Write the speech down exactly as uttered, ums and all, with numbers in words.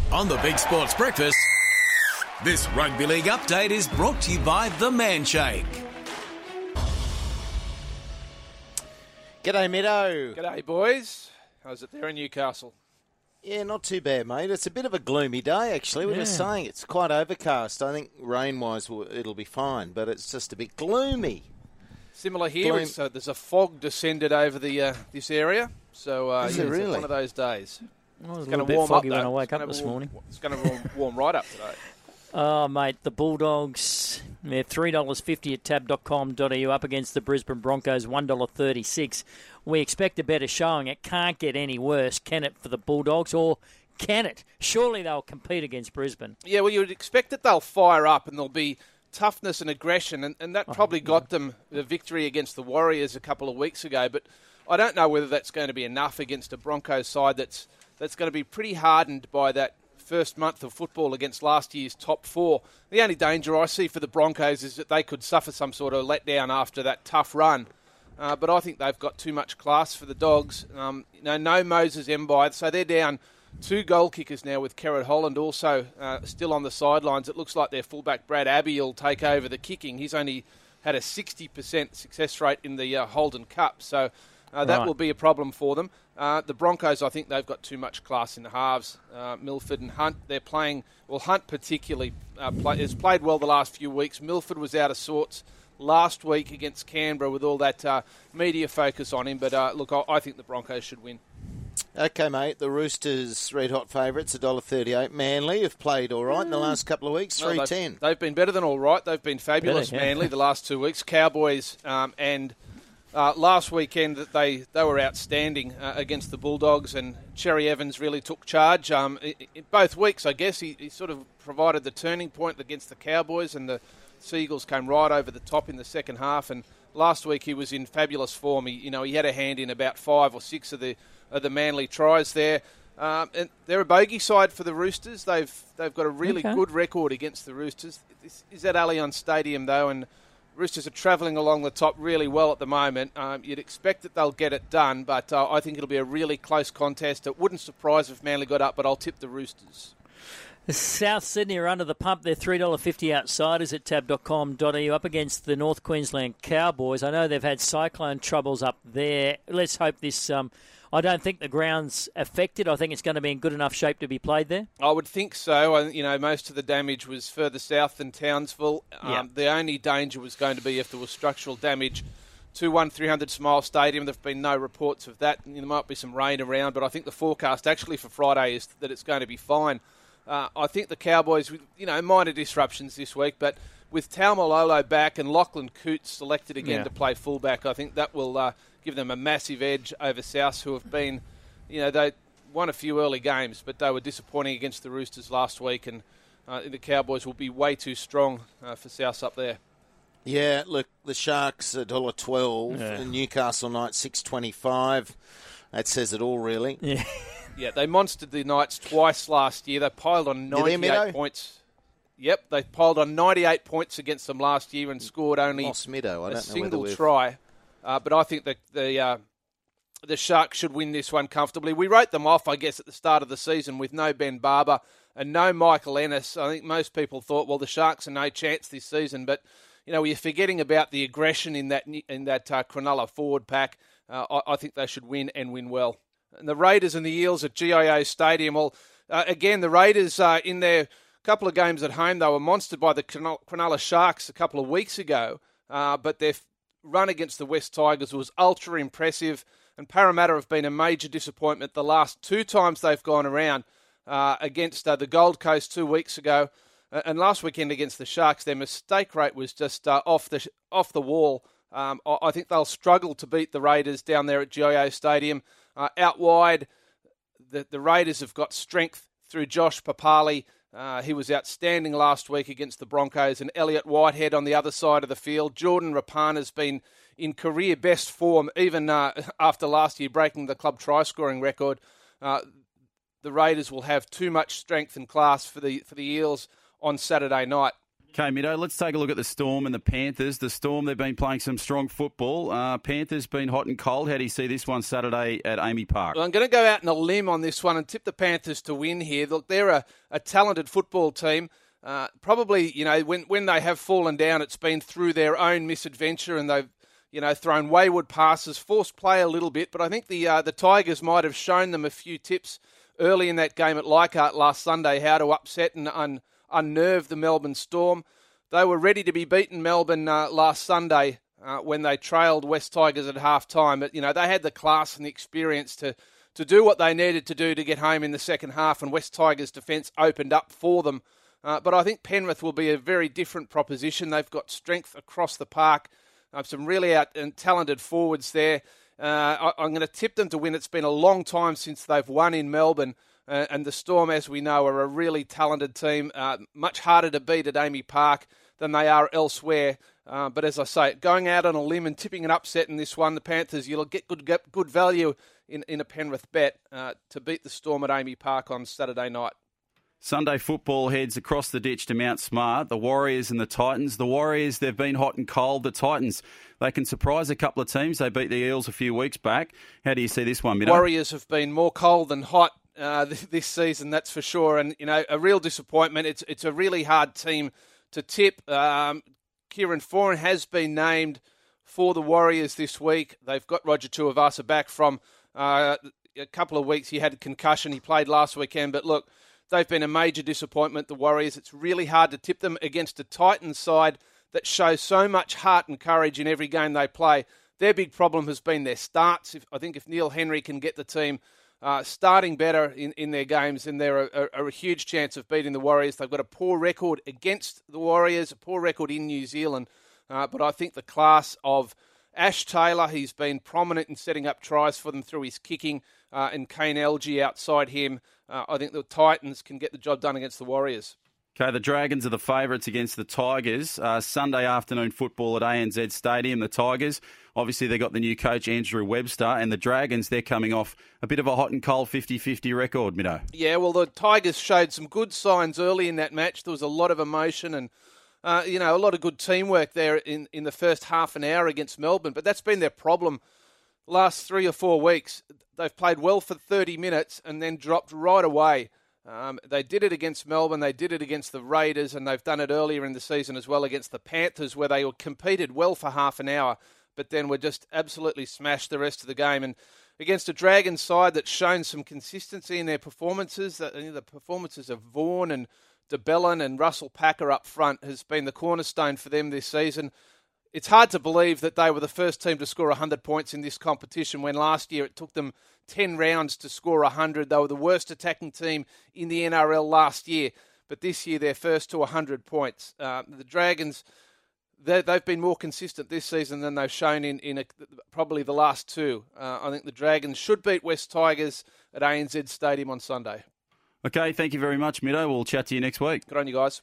On the Big Sports Breakfast, this Rugby League update is brought to you by The Manshake. G'day, Meadow. G'day, boys. How's it there in Newcastle? Yeah, not too bad, mate. It's a bit of a gloomy day, actually. We're Yeah. just saying it's quite overcast. I think rain-wise will- it'll be fine, but it's just a bit gloomy. Similar here. Gloom- It's, uh, there's a fog descended over the uh, this area, so uh, Is yeah, it it's really? one of those days. Well, it was It's a going little to bit warm foggy up, when though. I woke It's up gonna this warm- morning. It's going to warm, warm right up today. Oh, mate, the Bulldogs, they're three dollars fifty at tab dot com dot a u up against the Brisbane Broncos, one dollar thirty-six. We expect a better showing. It can't get any worse, can it, for the Bulldogs, or can it? Surely they'll compete against Brisbane. Yeah, well, you would expect that they'll fire up and there'll be toughness and aggression, and, and that probably got them the victory against the Warriors a couple of weeks ago. But I don't know whether that's going to be enough against a Broncos side that's that's going to be pretty hardened by that first month of football against last year's top four. The only danger I see for the Broncos is that they could suffer some sort of letdown after that tough run. Uh, but I think they've got too much class for the Dogs. Um, you know, no Moses Mbai, so they're down two goal kickers now with Kerrod Holland also uh, still on the sidelines. It looks like their fullback Brad Abbey will take over the kicking. He's only had a sixty percent success rate in the uh, Holden Cup, so uh, that Right. will be a problem for them. Uh, the Broncos, I think they've got too much class in the halves. Uh, Milford and Hunt, they're playing, well, Hunt particularly uh, play, has played well the last few weeks. Milford was out of sorts last week against Canberra with all that uh, media focus on him, but uh, look, I, I think the Broncos should win. Okay, mate, the Roosters red-hot favourites, one dollar thirty-eight. Manly have played all right in the last couple of weeks, Well, three they've, ten. they've been better than all right. They've been fabulous, Better, yeah. Manly, the last two weeks. Cowboys um, and uh, last weekend that they, they were outstanding uh, against the Bulldogs, and Cherry Evans really took charge. Um, i i both weeks, I guess, he, he sort of provided the turning point against the Cowboys, and the Seagulls came right over the top in the second half. And last week he was in fabulous form. He, you know, he had a hand in about five or six of the of the Manly tries there. Um, and they're a bogey side for the Roosters. They've they've got a really Okay. good record against the Roosters. This is at Allianz Stadium though, and Roosters are travelling along the top really well at the moment. Um, you'd expect that they'll get it done, but uh, I think it'll be a really close contest. It wouldn't surprise if Manly got up, but I'll tip the Roosters. South Sydney are under the pump. They're three dollars fifty outsiders at tab dot com dot a u up against the North Queensland Cowboys. I know they've had cyclone troubles up there. Let's hope this... Um, I don't think the ground's affected. I think it's going to be in good enough shape to be played there. I would think so. I- You know, most of the damage was further south than Townsville. Um, Yeah. The only danger was going to be if there was structural damage to one three hundred Smile Stadium. There have been no reports of that. There might be some rain around, but I think the forecast actually for Friday is that it's going to be fine. Uh, I think the Cowboys, with, you know, minor disruptions this week, but with Taumalolo back and Lachlan Coote selected again Yeah. to play fullback, I think that will uh, give them a massive edge over South, who have been, you know, they won a few early games, but they were disappointing against the Roosters last week, and uh, the Cowboys will be way too strong uh, for South up there. Yeah, look, the Sharks, one dollar twelve. Yeah. The Newcastle Knights, six twenty-five. That says it all, really. Yeah. Yeah, they monstered the Knights twice last year. They piled on You there, Meadow? ninety-eight points. Yep, they piled on ninety-eight points against them last year and scored only Lost Meadow. I a don't know whether single we've... try. Uh, but I think that the uh, the Sharks should win this one comfortably. We wrote them off, I guess, at the start of the season with no Ben Barber and no Michael Ennis. I think most people thought, well, the Sharks are no chance this season. But you know, you're forgetting about the aggression in that in that uh, Cronulla forward pack. Uh, I, I think they should win and win well. And the Raiders and the Eels at G I O Stadium. Well, uh, again, the Raiders uh, in their couple of games at home, they were monstered by the Cronulla Sharks a couple of weeks ago. Uh, but their run against the West Tigers was ultra impressive. And Parramatta have been a major disappointment the last two times they've gone around uh, against uh, the Gold Coast two weeks ago. Uh, and last weekend against the Sharks, their mistake rate was just uh, off the off the wall. Um, I, I think they'll struggle to beat the Raiders down there at G I O Stadium. Uh, out wide, the, the Raiders have got strength through Josh Papali. Uh, he was outstanding last week against the Broncos. And Elliot Whitehead on the other side of the field. Jordan Rapana's been in career best form, even uh, after last year breaking the club try-scoring record. Uh, the Raiders will have too much strength and class for the for the Eels on Saturday night. Okay, Mido, let's take a look at the Storm and the Panthers. The Storm, they've been playing some strong football. Uh, Panthers been hot and cold. How do you see this one Saturday at Amy Park? Well, I'm going to go out on a limb on this one and tip the Panthers to win here. Look, they're a, a talented football team. Uh, probably, you know, when, when they have fallen down, it's been through their own misadventure and they've, you know, thrown wayward passes, forced play a little bit. But I think the uh, the Tigers might have shown them a few tips early in that game at Leichhardt last Sunday, how to upset and un- unnerve the Melbourne Storm. They were ready to be beaten Melbourne uh, last Sunday uh, when they trailed West Tigers at half-time. But, you know, they had the class and the experience to, to do what they needed to do to get home in the second half, and West Tigers' defence opened up for them. Uh, but I think Penrith will be a very different proposition. They've got strength across the park, uh, some really out and talented forwards there. Uh, I, I'm going to tip them to win. It's been a long time since they've won in Melbourne. Uh, and the Storm, as we know, are a really talented team, uh, much harder to beat at Amy Park than they are elsewhere. Uh, but as I say, going out on a limb and tipping an upset in this one, the Panthers, you'll get good get good value in, in a Penrith bet uh, to beat the Storm at Amy Park on Saturday night. Sunday football heads across the ditch to Mount Smart, the Warriors and the Titans. The Warriors, they've been hot and cold. The Titans, they can surprise a couple of teams. They beat the Eels a few weeks back. How do you see this one, Mido? Warriors have been more cold than hot uh, this season, that's for sure. And, you know, a real disappointment. It's it's a really hard team to tip. Um, Kieran Foran has been named for the Warriors this week. They've got Roger Tuivasa back from uh, a couple of weeks. He had a concussion. He played last weekend. But look, they've been a major disappointment, the Warriors. It's really hard to tip them against a Titans side that shows so much heart and courage in every game they play. Their big problem has been their starts. If, I think if Neil Henry can get the team uh, starting better in, in their games, then they're a, a, a huge chance of beating the Warriors. They've got a poor record against the Warriors, a poor record in New Zealand. Uh, but I think the class of Ash Taylor, he's been prominent in setting up tries for them through his kicking, uh, and Kane Elgey outside him. Uh, I think the Titans can get the job done against the Warriors. Okay, the Dragons are the favourites against the Tigers. Uh, Sunday afternoon football at A N Z Stadium. The Tigers, obviously they got the new coach Andrew Webster, and the Dragons, they're coming off a bit of a hot and cold fifty-fifty record, Mido. Yeah, well, the Tigers showed some good signs early in that match. There was a lot of emotion and, uh, you know, a lot of good teamwork there in, in the first half an hour against Melbourne, but that's been their problem last three or four weeks. They've played well for thirty minutes and then dropped right away. Um, they did it against Melbourne, they did it against the Raiders, and they've done it earlier in the season as well against the Panthers, where they competed well for half an hour, but then were just absolutely smashed the rest of the game. And against a Dragons side that's shown some consistency in their performances, the, the performances of Vaughan and DeBellin and Russell Packer up front has been the cornerstone for them this season. It's hard to believe that they were the first team to score one hundred points in this competition when last year it took them ten rounds to score one hundred. They were the worst attacking team in the N R L last year, but this year they're first to one hundred points. Uh, the Dragons, they've been more consistent this season than they've shown in, in a, probably the last two. Uh, I think the Dragons should beat West Tigers at A N Z Stadium on Sunday. Okay, thank you very much, Mido. We'll chat to you next week. Good on you guys.